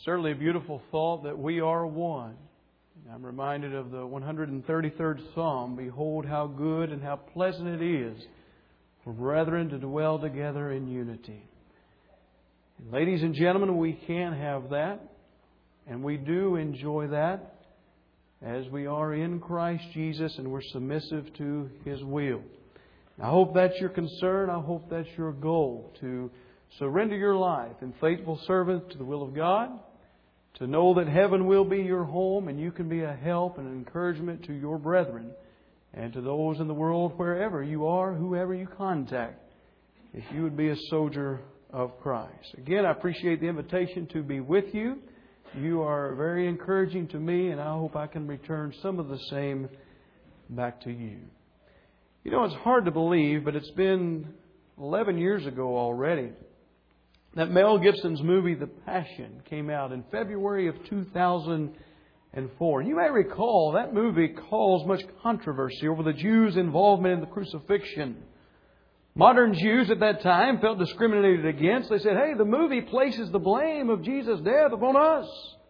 Certainly a beautiful thought that we are one. I'm reminded of the 133rd Psalm. Behold how good and how pleasant it is for brethren to dwell together in unity. And ladies and gentlemen, we can have that, and we do enjoy that as we are in Christ Jesus and we're submissive to His will. I hope that's your concern. I hope that's your goal, to surrender your life in faithful service to the will of God, to know that heaven will be your home and you can be a help and an encouragement to your brethren and to those in the world wherever you are, whoever you contact, if you would be a soldier of Christ. Again, I appreciate the invitation to be with you. You are very encouraging to me, and I hope I can return some of the same back to you. You know, it's hard to believe, but it's been 11 years ago already that Mel Gibson's movie, The Passion, came out in February of 2004. You may recall that movie caused much controversy over the Jews' involvement in the crucifixion. Modern Jews at that time felt discriminated against. They said, hey, the movie places the blame of Jesus' death upon us.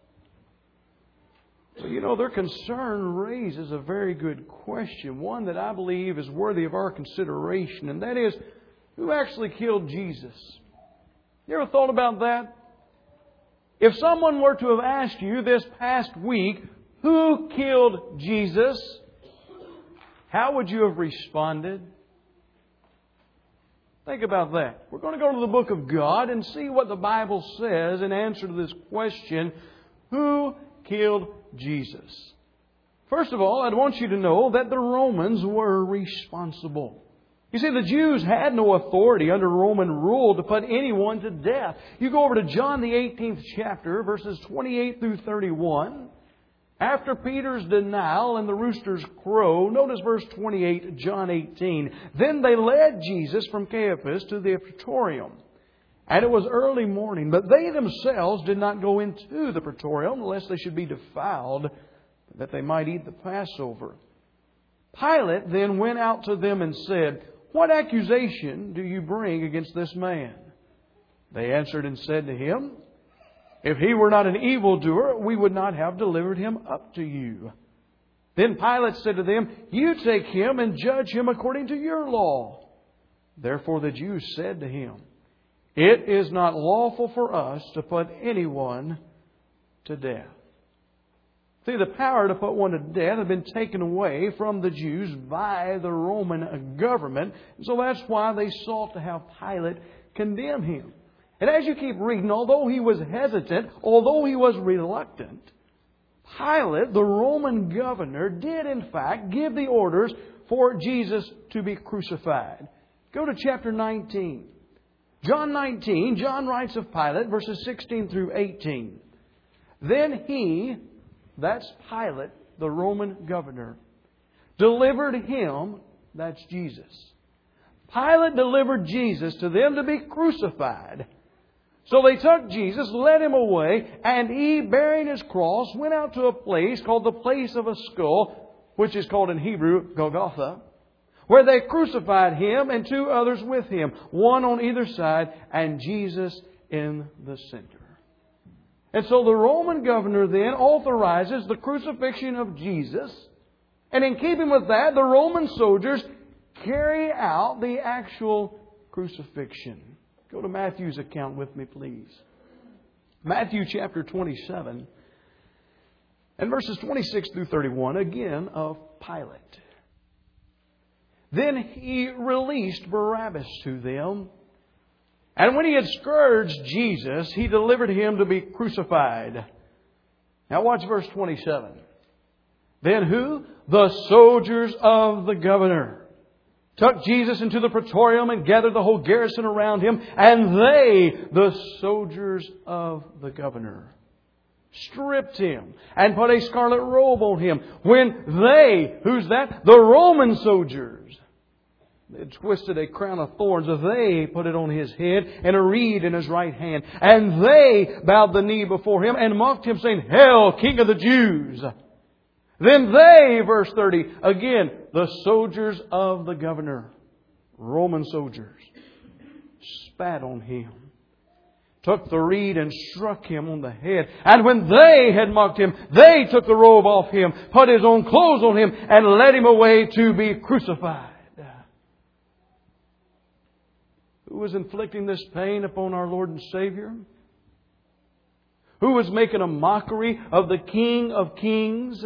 So, you know, their concern raises a very good question, one that I believe is worthy of our consideration, and that is, who actually killed Jesus? You ever thought about that? If someone were to have asked you this past week, who killed Jesus? How would you have responded? Think about that. We're going to go to the book of God and see what the Bible says in answer to this question, who killed Jesus? First of all, I'd want you to know that the Romans were responsible. You see, the Jews had no authority under Roman rule to put anyone to death. You go over to John the 18th chapter, verses 28 through 31. After Peter's denial and the roosters crow, notice verse 28, John 18. Then they led Jesus from Caiaphas to the praetorium. And it was early morning, but they themselves did not go into the praetorium, lest they should be defiled, that they might eat the Passover. Pilate then went out to them and said, what accusation do you bring against this man? They answered and said to him, if he were not an evildoer, we would not have delivered him up to you. Then Pilate said to them, you take him and judge him according to your law. Therefore the Jews said to him, it is not lawful for us to put anyone to death. See, the power to put one to death had been taken away from the Jews by the Roman government. So that's why they sought to have Pilate condemn him. And as you keep reading, although he was hesitant, although he was reluctant, Pilate, the Roman governor, did in fact give the orders for Jesus to be crucified. Go to chapter 19. John 19, John writes of Pilate, verses 16 through 18. Then he, that's Pilate, the Roman governor, delivered him, that's Jesus. Pilate delivered Jesus to them to be crucified. So they took Jesus, led Him away, and He, bearing His cross, went out to a place called the place of a skull, which is called in Hebrew Golgotha, where they crucified Him and two others with Him, one on either side, and Jesus in the center. And so the Roman governor then authorizes the crucifixion of Jesus. And in keeping with that, the Roman soldiers carry out the actual crucifixion. Go to Matthew's account with me, please. Matthew chapter 27 and verses 26 through 31, again of Pilate. Then he released Barabbas to them. And when he had scourged Jesus, he delivered him to be crucified. Now watch verse 27. Then who? The soldiers of the governor took Jesus into the praetorium and gathered the whole garrison around him. And they, the soldiers of the governor, stripped him and put a scarlet robe on him. When they, who's that? The Roman soldiers. They twisted a crown of thorns. They put it on his head and a reed in his right hand. And they bowed the knee before him and mocked him, saying, Hail, King of the Jews! Then they, verse 30, again, the soldiers of the governor, Roman soldiers, spat on him, took the reed and struck him on the head. And when they had mocked him, they took the robe off him, put his own clothes on him, and led him away to be crucified. Who was inflicting this pain upon our Lord and Savior? Who was making a mockery of the King of Kings?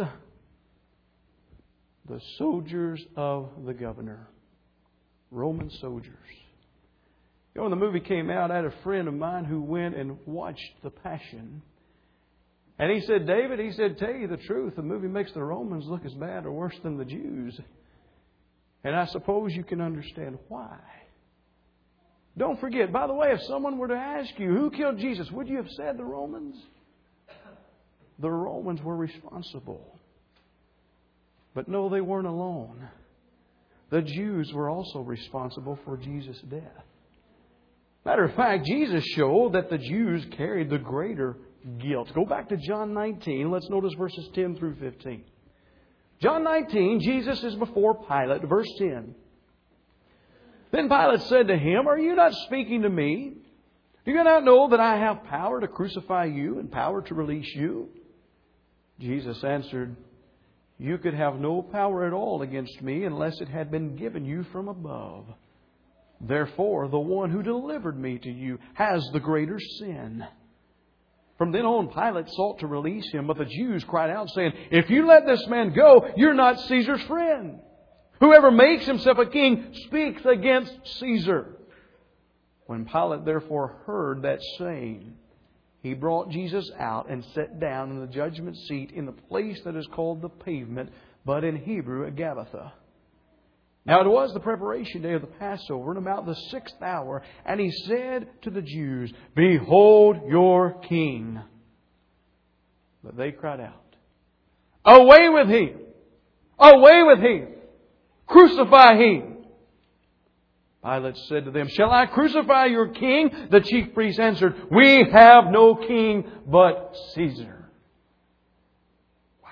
The soldiers of the governor. Roman soldiers. You know, when the movie came out, I had a friend of mine who went and watched The Passion. And he said, David, he said, tell you the truth, the movie makes the Romans look as bad or worse than the Jews. And I suppose you can understand why. Don't forget, by the way, if someone were to ask you, who killed Jesus? Would you have said the Romans? The Romans were responsible. But no, they weren't alone. The Jews were also responsible for Jesus' death. Matter of fact, Jesus showed that the Jews carried the greater guilt. Go back to John 19. Let's notice verses 10 through 15. John 19, Jesus is before Pilate. Verse 10. Then Pilate said to him, are you not speaking to me? Do you not know that I have power to crucify you and power to release you? Jesus answered, you could have no power at all against me unless it had been given you from above. Therefore, the one who delivered me to you has the greater sin. From then on, Pilate sought to release him, but the Jews cried out, saying, if you let this man go, you're not Caesar's friend. Whoever makes himself a king speaks against Caesar. When Pilate therefore heard that saying, he brought Jesus out and sat down in the judgment seat in the place that is called the Pavement, but in Hebrew, a Gabbatha. Now it was the preparation day of the Passover, and about the 6th hour, and he said to the Jews, behold your king. But they cried out, away with him! Away with him! Crucify him! Pilate said to them, shall I crucify your king? The chief priests answered, we have no king but Caesar. Wow.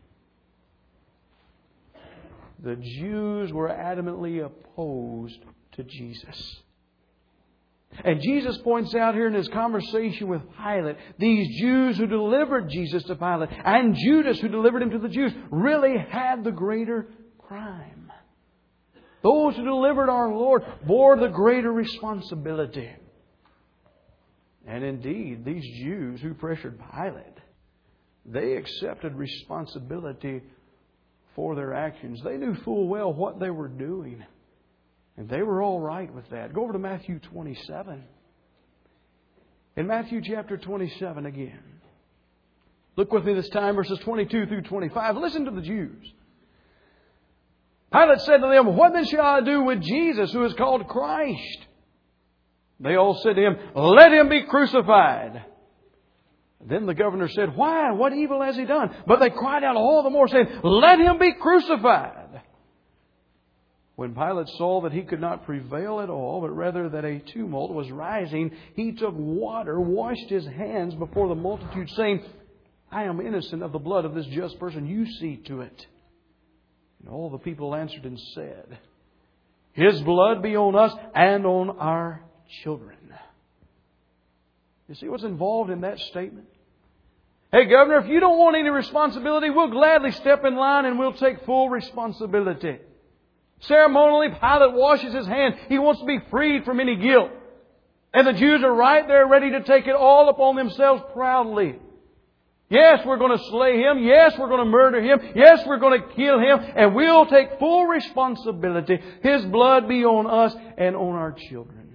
The Jews were adamantly opposed to Jesus. And Jesus points out here in his conversation with Pilate, these Jews who delivered Jesus to Pilate and Judas who delivered him to the Jews really had the greater crime. Those who delivered our Lord bore the greater responsibility. And indeed, these Jews who pressured Pilate, they accepted responsibility for their actions. They knew full well what they were doing. And they were all right with that. Go over to Matthew 27. In Matthew chapter 27 again. Look with me this time, verses 22 through 25. Listen to the Jews. Pilate said to them, what then shall I do with Jesus, who is called Christ? They all said to him, let him be crucified. Then the governor said, why? What evil has he done? But they cried out all the more, saying, let him be crucified. When Pilate saw that he could not prevail at all, but rather that a tumult was rising, he took water, washed his hands before the multitude, saying, I am innocent of the blood of this just person. You see to it. And all the people answered and said, his blood be on us and on our children. You see what's involved in that statement? Hey, Governor, if you don't want any responsibility, we'll gladly step in line and we'll take full responsibility. Ceremonially, Pilate washes his hands. He wants to be freed from any guilt. And the Jews are right there ready to take it all upon themselves proudly. Yes, we're going to slay him. Yes, we're going to murder him. Yes, we're going to kill him. And we'll take full responsibility. His blood be on us and on our children.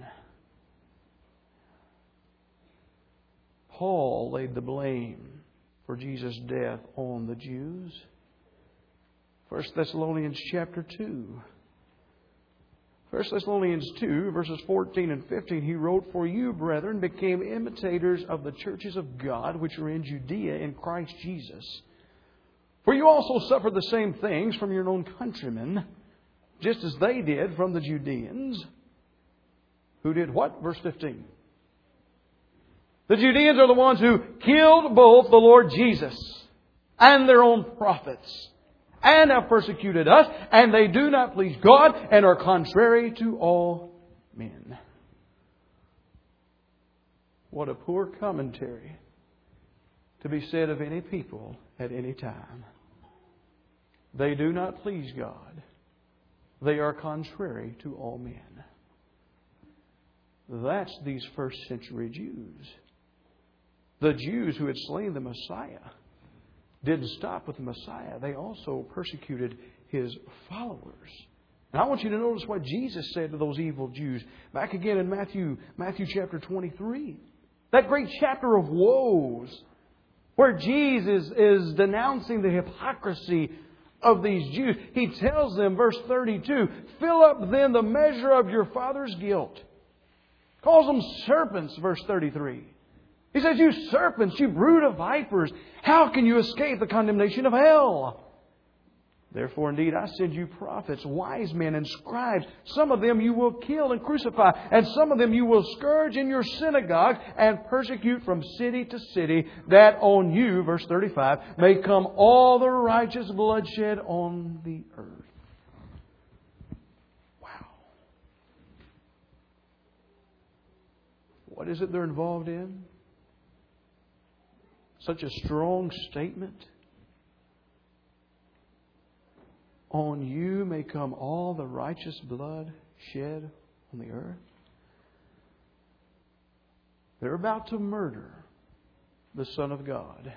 Paul laid the blame for Jesus' death on the Jews. 1 Thessalonians chapter 2. 1 Thessalonians 2, verses 14 and 15, he wrote, for you, brethren, became imitators of the churches of God, which are in Judea in Christ Jesus. For you also suffered the same things from your own countrymen, just as they did from the Judeans. Who did what? Verse 15. The Judeans are the ones who killed both the Lord Jesus and their own prophets, and have persecuted us, and they do not please God, and are contrary to all men. What a poor commentary to be said of any people at any time. They do not please God. They are contrary to all men. That's these first century Jews. The Jews who had slain the Messiah didn't stop with the Messiah. They also persecuted His followers. And I want you to notice what Jesus said to those evil Jews. Back again in Matthew chapter 23. That great chapter of woes, where Jesus is denouncing the hypocrisy of these Jews. He tells them, verse 32, "Fill up then the measure of your father's guilt." Calls them serpents, verse 33. He says, "You serpents, you brood of vipers, how can you escape the condemnation of hell? Therefore, indeed, I send you prophets, wise men, and scribes. Some of them you will kill and crucify, and some of them you will scourge in your synagogues and persecute from city to city, that on you," verse 35, "may come all the righteous bloodshed on the earth." Wow. What is it they're involved in? Such a strong statement. On you may come all the righteous blood shed on the earth. They're about to murder the Son of God.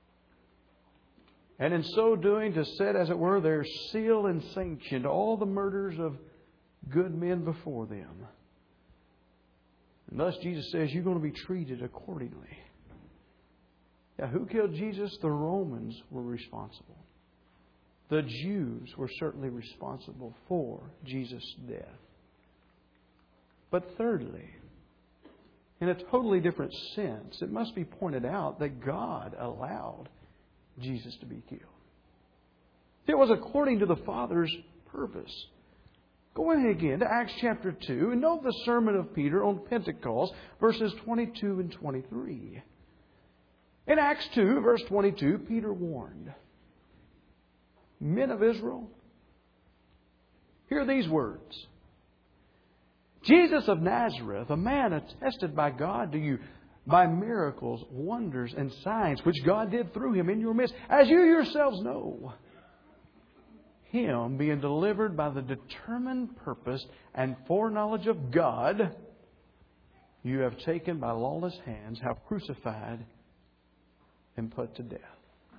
And in so doing, to set, as it were, their seal and sanction to all the murders of good men before them. And thus Jesus says, you're going to be treated accordingly. Now, who killed Jesus? The Romans were responsible. The Jews were certainly responsible for Jesus' death. But thirdly, in a totally different sense, it must be pointed out that God allowed Jesus to be killed. It was according to the Father's purpose. Go ahead again to Acts chapter 2 and note the sermon of Peter on Pentecost, verses 22 and 23. In Acts 2, verse 22, Peter warned, "Men of Israel, hear these words. Jesus of Nazareth, a man attested by God to you by miracles, wonders, and signs, which God did through Him in your midst, as you yourselves know. Him being delivered by the determined purpose and foreknowledge of God, you have taken by lawless hands, have crucified and put to death."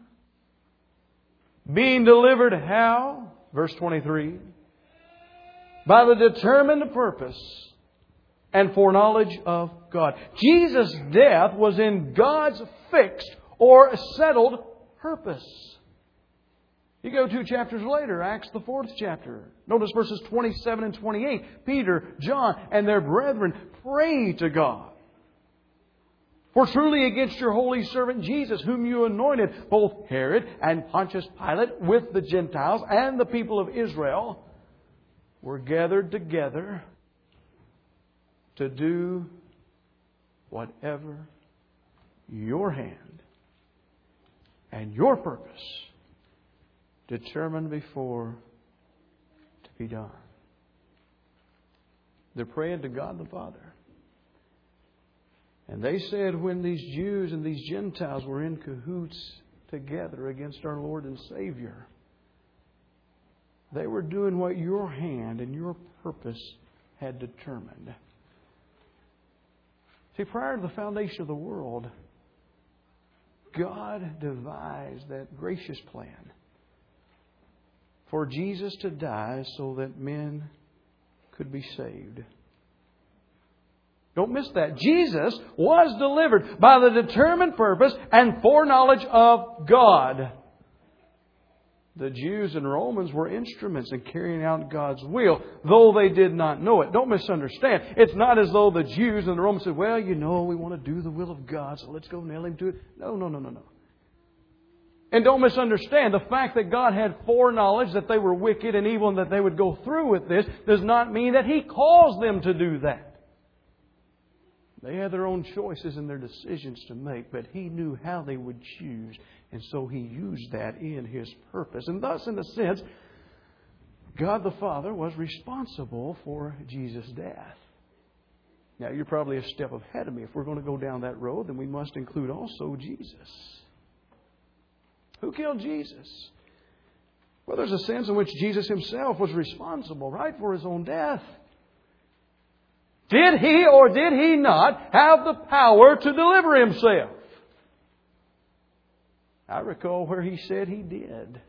Being delivered how? Verse 23. By the determined purpose and foreknowledge of God. Jesus' death was in God's fixed or settled purpose. You go 2 chapters later, Acts the 4th chapter. Notice verses 27 and 28. Peter, John, and their brethren pray to God. "For truly against your holy servant Jesus, whom you anointed, both Herod and Pontius Pilate, with the Gentiles and the people of Israel, were gathered together to do whatever your hand and your purpose determined before to be done." They're praying to God the Father. And they said when these Jews and these Gentiles were in cahoots together against our Lord and Savior, they were doing what your hand and your purpose had determined. See, prior to the foundation of the world, God devised that gracious plan for Jesus to die so that men could be saved. Don't miss that. Jesus was delivered by the determined purpose and foreknowledge of God. The Jews and Romans were instruments in carrying out God's will, though they did not know it. Don't misunderstand. It's not as though the Jews and the Romans said, "Well, we want to do the will of God, so let's go nail Him to it." No. And don't misunderstand. The fact that God had foreknowledge that they were wicked and evil and that they would go through with this does not mean that He caused them to do that. They had their own choices and their decisions to make, but He knew how they would choose. And so He used that in His purpose. And thus, in a sense, God the Father was responsible for Jesus' death. Now, you're probably a step ahead of me. If we're going to go down that road, then we must include also Jesus. Who killed Jesus? Well, there's a sense in which Jesus Himself was responsible, right, for His own death. Did He or did He not have the power to deliver Himself? I recall where He said He did.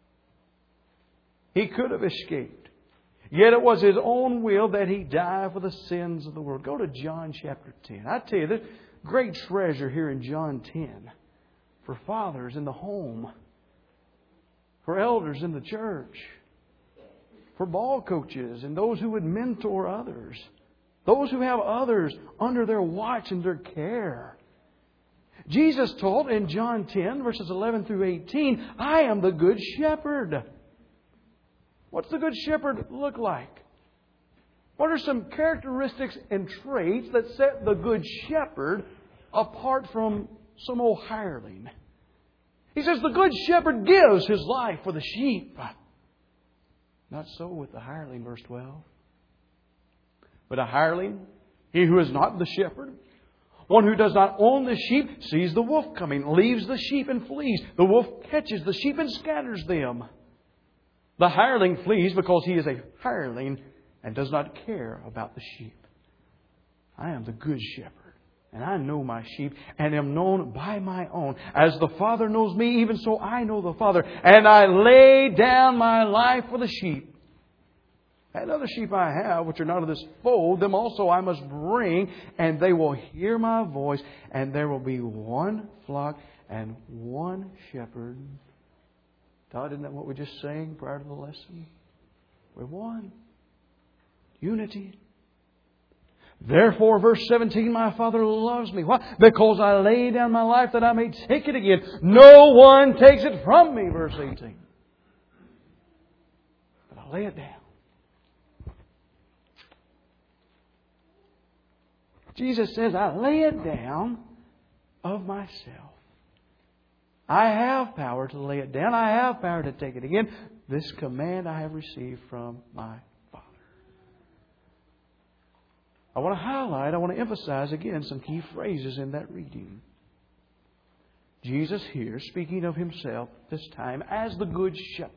He could have escaped. Yet it was His own will that He died for the sins of the world. Go to John chapter 10. I tell you, there's great treasure here in John 10 for fathers in the home, for elders in the church, for ball coaches and those who would mentor others, those who have others under their watch and their care. Jesus taught in John 10, verses 11 through 18, I am the good shepherd. What's the good shepherd look like? What are some characteristics and traits that set the good shepherd apart from some old hireling? He says the good shepherd gives his life for the sheep. Not so with the hireling, verse 12. But a hireling, he who is not the shepherd, one who does not own the sheep, sees the wolf coming, leaves the sheep and flees. The wolf catches the sheep and scatters them. The hireling flees because he is a hireling and does not care about the sheep. I am the good shepherd, and I know my sheep, and am known by my own. As the Father knows me, even so I know the Father, and I lay down my life for the sheep. And other sheep I have, which are not of this fold, them also I must bring, and they will hear my voice, and there will be one flock and one shepherd. Todd, isn't that what we just sang prior to the lesson? We're one. Unity. Therefore, verse 17, my Father loves me. Why? Because I lay down my life that I may take it again. No one takes it from me, verse 18. But I lay it down. Jesus says, I lay it down of myself. I have power to lay it down. I have power to take it again. This command I have received from my Father. I want to emphasize again some key phrases in that reading. Jesus here, speaking of Himself this time as the Good Shepherd.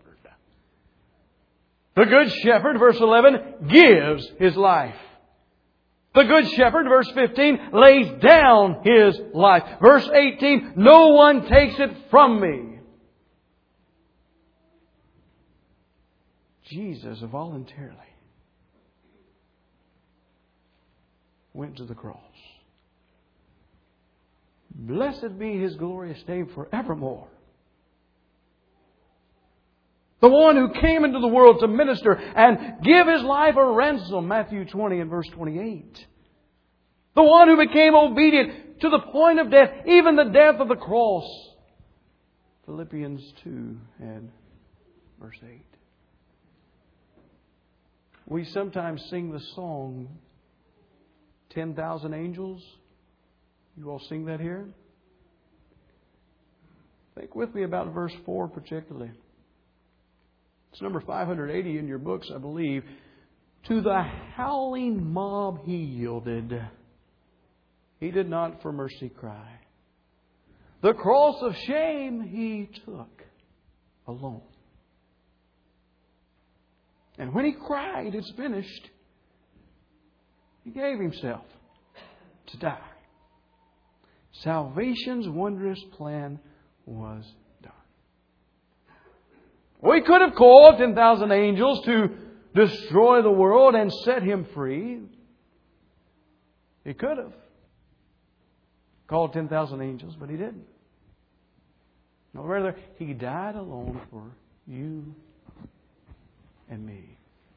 The Good Shepherd, verse 11, gives His life. The Good Shepherd, verse 15, lays down His life. Verse 18, no one takes it from me. Jesus voluntarily went to the cross. Blessed be His glorious name forevermore. The one who came into the world to minister and give His life a ransom, Matthew 20 and verse 28. The one who became obedient to the point of death, even the death of the cross, Philippians 2 and verse 8. We sometimes sing the song, 10,000 angels. You all sing that here? Think with me about verse 4 particularly. It's number 580 in your books, I believe. To the howling mob He yielded. He did not for mercy cry. The cross of shame He took alone. And when He cried, it's finished, He gave Himself to die. Salvation's wondrous plan was done. We could have called 10,000 angels to destroy the world and set Him free. He could have called 10,000 angels, but He didn't. No, rather, He died alone for you and me.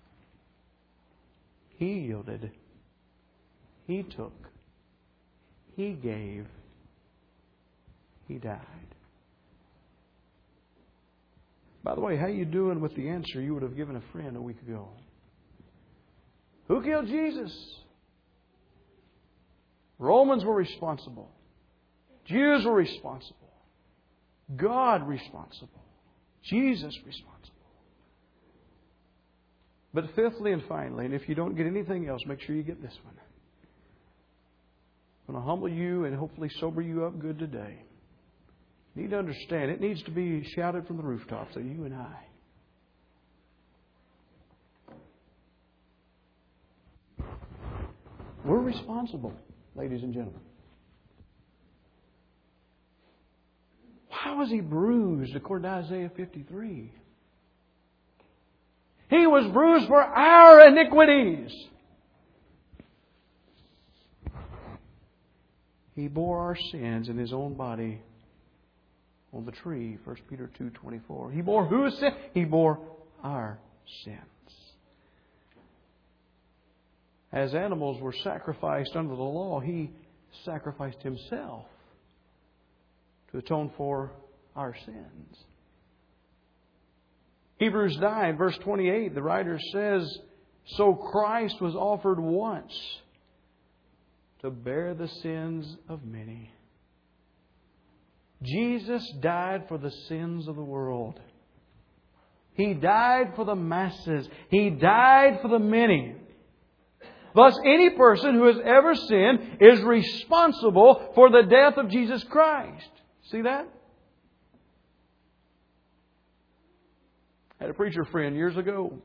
He yielded. He took. He gave. He died. By the way, how you doing with the answer you would have given a friend a week ago? Who killed Jesus? Romans were responsible. Jews were responsible. God responsible. Jesus responsible. But fifthly and finally, and if you don't get anything else, make sure you get this one. I'm going to humble you and hopefully sober you up good today. You need to understand, it needs to be shouted from the rooftops that you and I, we're responsible, ladies and gentlemen. Why was He bruised according to Isaiah 53? He was bruised for our iniquities. He bore our sins in His own body on the tree, 1 Peter 2:24. He bore whose sin? He bore our sins. As animals were sacrificed under the law, He sacrificed Himself to atone for our sins. Hebrews 9, verse 28, the writer says, so Christ was offered once to bear the sins of many. Jesus died for the sins of the world. He died for the masses. He died for the many. Thus, any person who has ever sinned is responsible for the death of Jesus Christ. See that? I had a preacher friend years ago.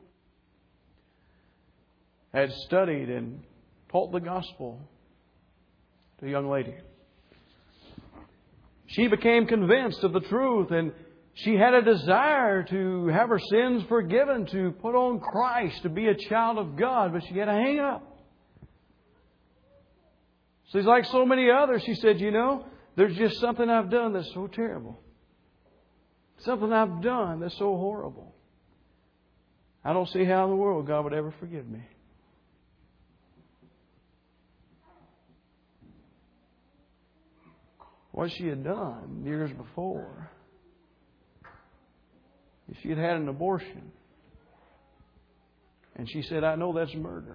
Had studied and taught the gospel to a young lady. She became convinced of the truth, and she had a desire to have her sins forgiven, to put on Christ, to be a child of God, but she had a hang up. She's like so many others. She said, you know, there's just something I've done that's so terrible. Something I've done that's so horrible. I don't see how in the world God would ever forgive me. What she had done years before, she had had an abortion. And she said, I know that's murder.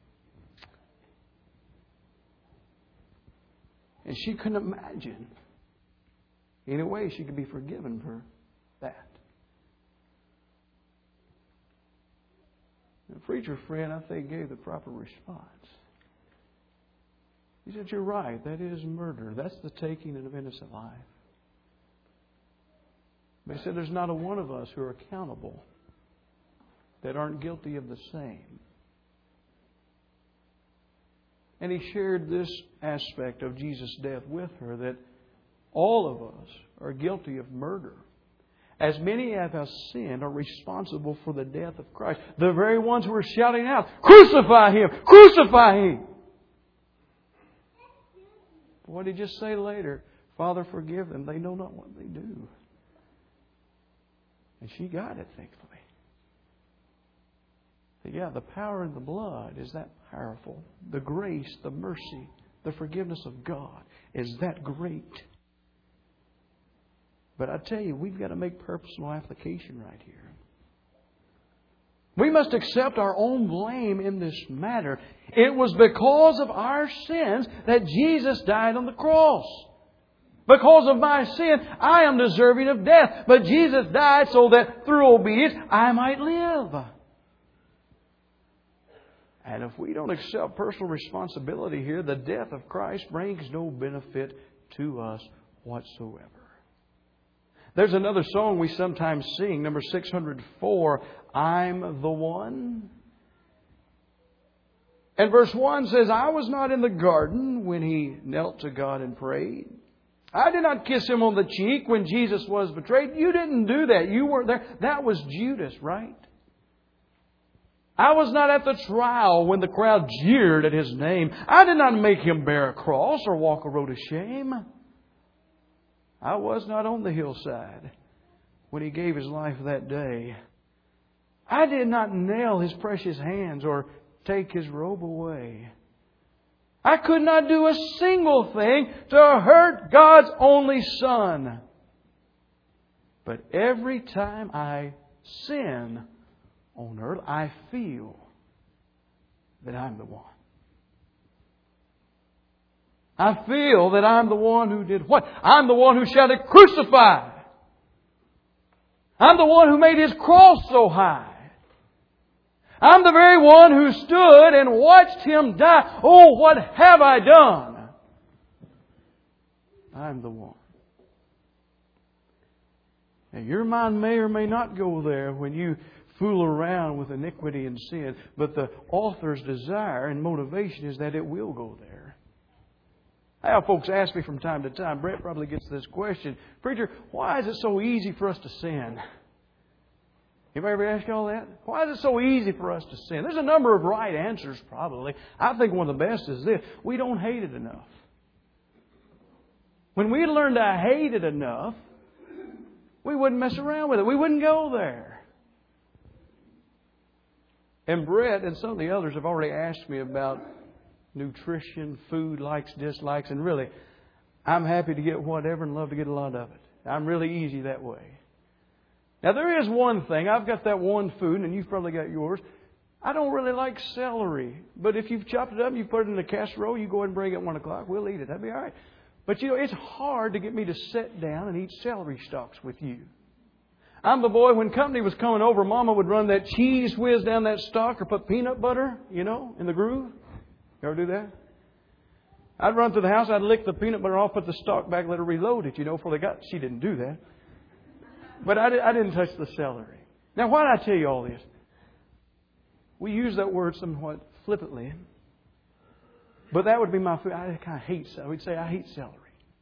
And she couldn't imagine any way she could be forgiven for that. The preacher friend, I think, gave the proper response. He said, you're right, that is murder. That's the taking of an innocent life. But he said, there's not a one of us who are accountable that aren't guilty of the same. And he shared this aspect of Jesus' death with her, that all of us are guilty of murder. As many as have sinned are responsible for the death of Christ. The very ones who are shouting out, crucify Him! Crucify Him! What did He just say later? Father, forgive them. They know not what they do. And she got it, thankfully. But yeah, the power in the blood is that powerful. The grace, the mercy, the forgiveness of God is that great. But I tell you, we've got to make purposeful application right here. We must accept our own blame in this matter. It was because of our sins that Jesus died on the cross. Because of my sin, I am deserving of death. But Jesus died so that through obedience, I might live. And if we don't accept personal responsibility here, the death of Christ brings no benefit to us whatsoever. There's another song we sometimes sing, number 604, I'm the One. And verse 1 says, I was not in the garden when He knelt to God and prayed. I did not kiss Him on the cheek when Jesus was betrayed. You didn't do that. You weren't there. That was Judas, right? I was not at the trial when the crowd jeered at His name. I did not make Him bear a cross or walk a road of shame. I was not on the hillside when He gave His life that day. I did not nail His precious hands or take His robe away. I could not do a single thing to hurt God's only Son. But every time I sin on earth, I feel that I'm the one. I feel that I'm the one who did what? I'm the one who shouted, crucify! I'm the one who made His cross so high. I'm the very one who stood and watched Him die. Oh, what have I done? I'm the one. Now, your mind may or may not go there when you fool around with iniquity and sin, but the author's desire and motivation is that it will go there. I have folks ask me from time to time, Brett probably gets this question, Preacher, why is it so easy for us to sin? Anybody ever ask you all that? Why is it so easy for us to sin? There's a number of right answers probably. I think one of the best is this. We don't hate it enough. When we learn to hate it enough, we wouldn't mess around with it. We wouldn't go there. And Brett and some of the others have already asked me about nutrition, food, likes, dislikes. And really, I'm happy to get whatever and love to get a lot of it. I'm really easy that way. Now, there is one thing. I've got that one food, and you've probably got yours. I don't really like celery. But if you've chopped it up and you put it in a casserole, you go ahead and bring it at 1 o'clock. We'll eat it. That'd be all right. But, it's hard to get me to sit down and eat celery stalks with you. I'm the boy, when company was coming over, Mama would run that cheese whiz down that stalk or put peanut butter, in the groove. You ever do that? I'd run through the house, I'd lick the peanut butter off, put the stalk back, let her reload it, before they got... She didn't do that. But I didn't touch the celery. Now, why did I tell you all this? We use that word somewhat flippantly. But that would be my food. I kind of hate celery. We'd say, I hate celery.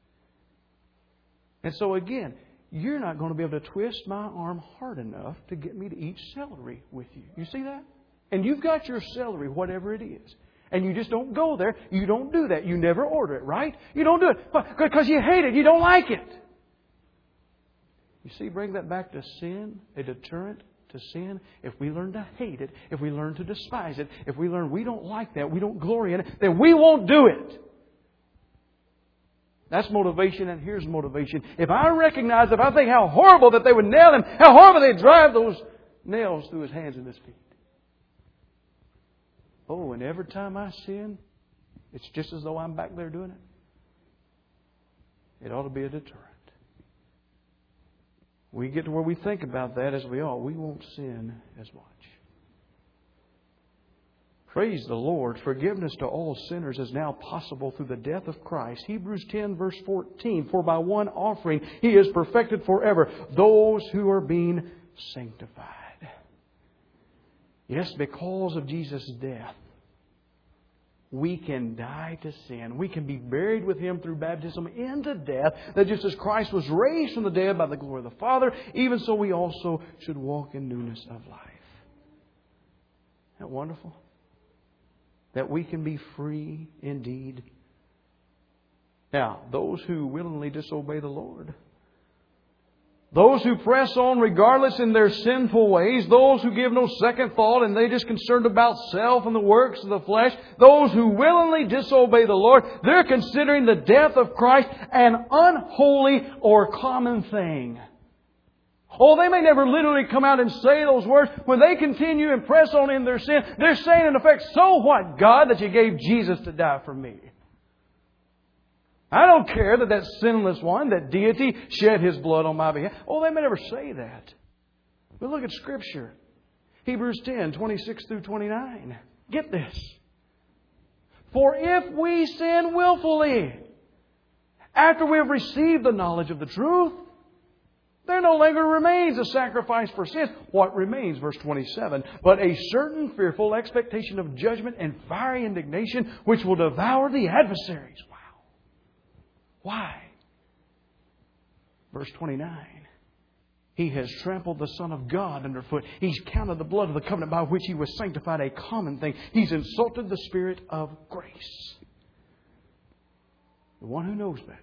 And so again, you're not going to be able to twist my arm hard enough to get me to eat celery with you. You see that? And you've got your celery, whatever it is. And you just don't go there. You don't do that. You never order it, right? You don't do it because you hate it. You don't like it. You see, bring that back to sin, a deterrent to sin. If we learn to hate it, if we learn to despise it, if we learn we don't like that, we don't glory in it, then we won't do it. That's motivation, and here's motivation. If I think how horrible that they would nail Him, how horrible they'd drive those nails through His hands and His feet. Oh, and every time I sin, it's just as though I'm back there doing it. It ought to be a deterrent. We get to where we think about that as we ought. We won't sin as much. Praise the Lord. Forgiveness to all sinners is now possible through the death of Christ. Hebrews 10 verse 14. For by one offering He is perfected forever those who are being sanctified. Yes, because of Jesus' death, we can die to sin. We can be buried with Him through baptism into death. That just as Christ was raised from the dead by the glory of the Father, even so we also should walk in newness of life. Isn't that wonderful? That we can be free indeed. Now, those who willingly disobey the Lord, those who press on regardless in their sinful ways, those who give no second thought and they're just concerned about self and the works of the flesh, those who willingly disobey the Lord, they're considering the death of Christ an unholy or common thing. Oh, they may never literally come out and say those words. When they continue and press on in their sin, they're saying in effect, so what, God, that You gave Jesus to die for me? I don't care that sinless one, that deity, shed His blood on my behalf. Oh, they may never say that. But look at Scripture. Hebrews 10, 26 through 29. Get this. For if we sin willfully, after we have received the knowledge of the truth, there no longer remains a sacrifice for sins. What remains? Verse 27. But a certain fearful expectation of judgment and fiery indignation which will devour the adversaries. Wow. Why? Verse 29. He has trampled the Son of God underfoot. He's counted the blood of the covenant by which He was sanctified a common thing. He's insulted the Spirit of grace. The one who knows better,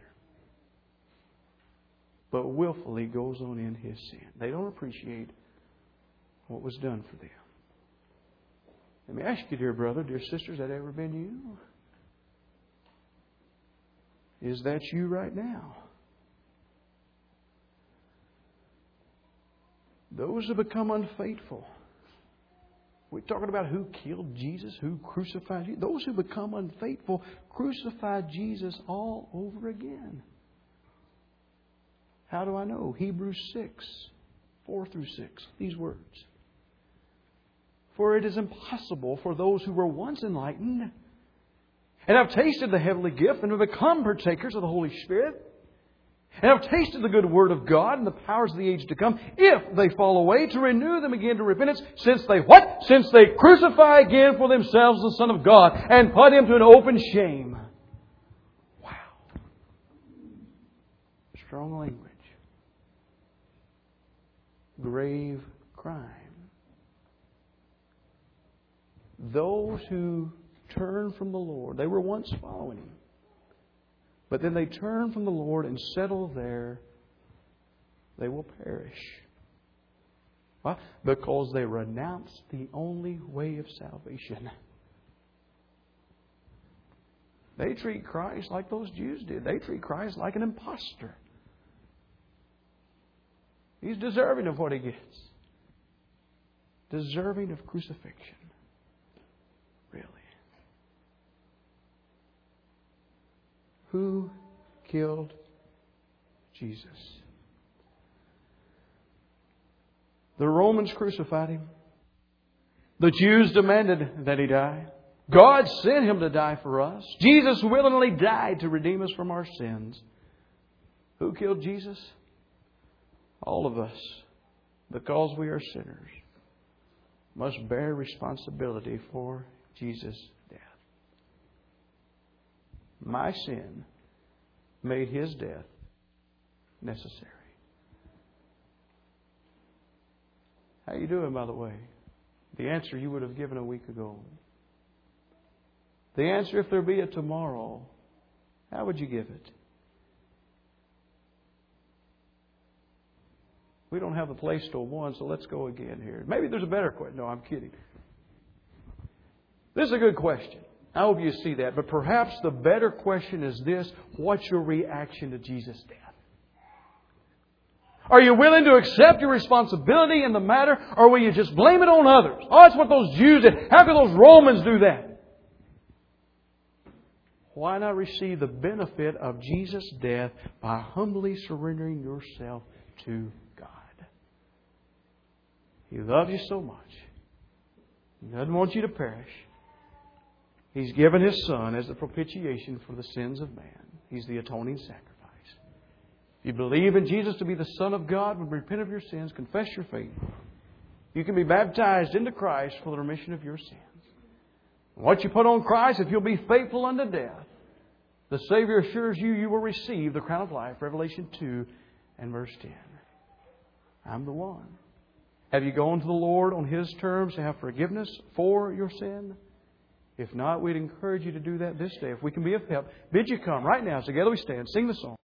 but willfully goes on in his sin. They don't appreciate what was done for them. Let me ask you, dear brother, dear sister, has that ever been you? Is that you right now? Those who become unfaithful. We're talking about who killed Jesus, who crucified Jesus. Those who become unfaithful crucified Jesus all over again. How do I know? Hebrews 6, 4 through 6. These words. For it is impossible for those who were once enlightened and have tasted the heavenly gift and have become partakers of the Holy Spirit and have tasted the good word of God and the powers of the age to come, if they fall away, to renew them again to repentance, since they what? Since they crucify again for themselves the Son of God and put Him to an open shame. Wow. Strong language. Grave crime. Those who turn from the Lord, they were once following Him. But then they turn from the Lord and settle there, they will perish. Why? Because they renounce the only way of salvation. They treat Christ like those Jews did. They treat Christ like an imposter. He's deserving of what He gets. Deserving of crucifixion. Really. Who killed Jesus? The Romans crucified Him. The Jews demanded that He die. God sent Him to die for us. Jesus willingly died to redeem us from our sins. Who killed Jesus? All of us, because we are sinners, must bear responsibility for Jesus' death. My sin made His death necessary. How you doing, by the way? The answer you would have given a week ago. The answer, if there be a tomorrow, how would you give it? We don't have the place till 1, so let's go again here. Maybe there's a better question. No, I'm kidding. This is a good question. I hope you see that. But perhaps the better question is this: what's your reaction to Jesus' death? Are you willing to accept your responsibility in the matter, or will you just blame it on others? Oh, that's what those Jews did. How could those Romans do that? Why not receive the benefit of Jesus' death by humbly surrendering yourself to God? He loves you so much. He doesn't want you to perish. He's given His Son as the propitiation for the sins of man. He's the atoning sacrifice. If you believe in Jesus to be the Son of God, would repent of your sins, confess your faith, you can be baptized into Christ for the remission of your sins. Once you put on Christ, if you'll be faithful unto death, the Savior assures you, you will receive the crown of life. Revelation 2 and verse 10. I'm the one. Have you gone to the Lord on His terms to have forgiveness for your sin? If not, we'd encourage you to do that this day. If we can be of help, bid you come right now. Together we stand. Sing the song.